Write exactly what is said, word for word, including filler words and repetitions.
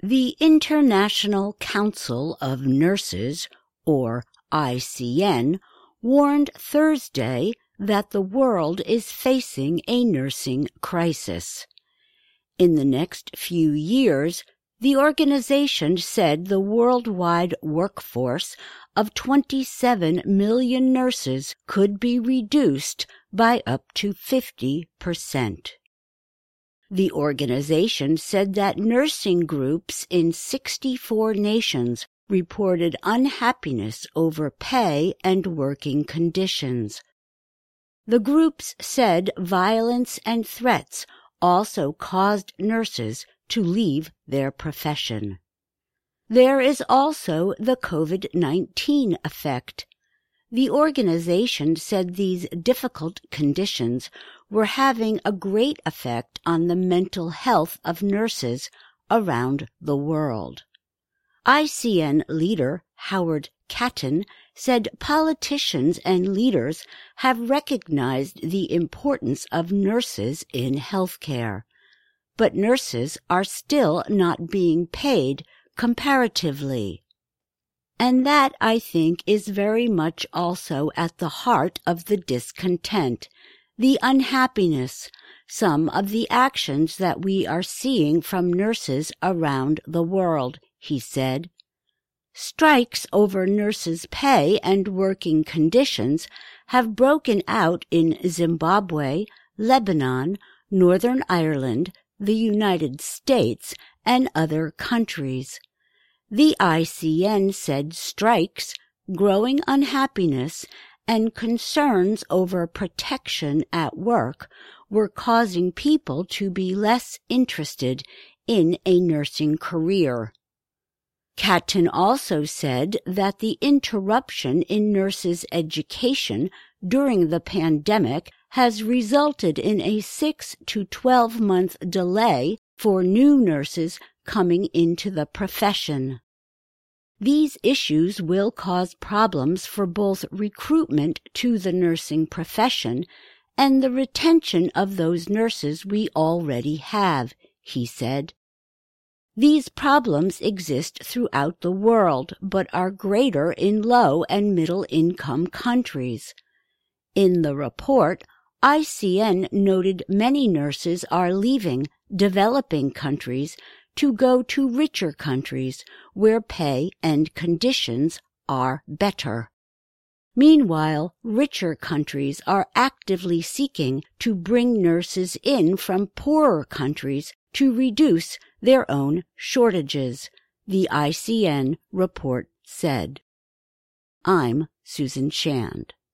The International Council of Nurses, or I C N, warned Thursday that the world is facing a nursing crisis. In the next few years, the organization said the worldwide workforce of twenty-seven million nurses could be reduced by up to fifty percent. The organization said that nursing groups in sixty-four nations reported unhappiness over pay and working conditions. The groups said violence and threats also caused nurses to leave their profession. There is also the COVID nineteen effect. The organization said these difficult conditions were having a great effect on the mental health of nurses around the world. I C N leader Howard Catton said politicians and leaders have recognized the importance of nurses in healthcare, but nurses are still not being paid comparatively. And that, I think, is very much also at the heart of the discontent, the unhappiness, some of the actions that we are seeing from nurses around the world, he said. Strikes over nurses' pay and working conditions have broken out in Zimbabwe, Lebanon, Northern Ireland, the United States, and other countries. The I C N said strikes, growing unhappiness, and concerns over protection at work were causing people to be less interested in a nursing career. Catton also said that the interruption in nurses' education during the pandemic has resulted in a six to twelve month delay for new nurses coming into the profession. These issues will cause problems for both recruitment to the nursing profession and the retention of those nurses we already have, he said. These problems exist throughout the world, but are greater in low and middle-income countries. In the report, I C N noted many nurses are leaving developing countries to go to richer countries where pay and conditions are better. Meanwhile, richer countries are actively seeking to bring nurses in from poorer countries to reduce their own shortages, the I C N report said. I'm Susan Shand.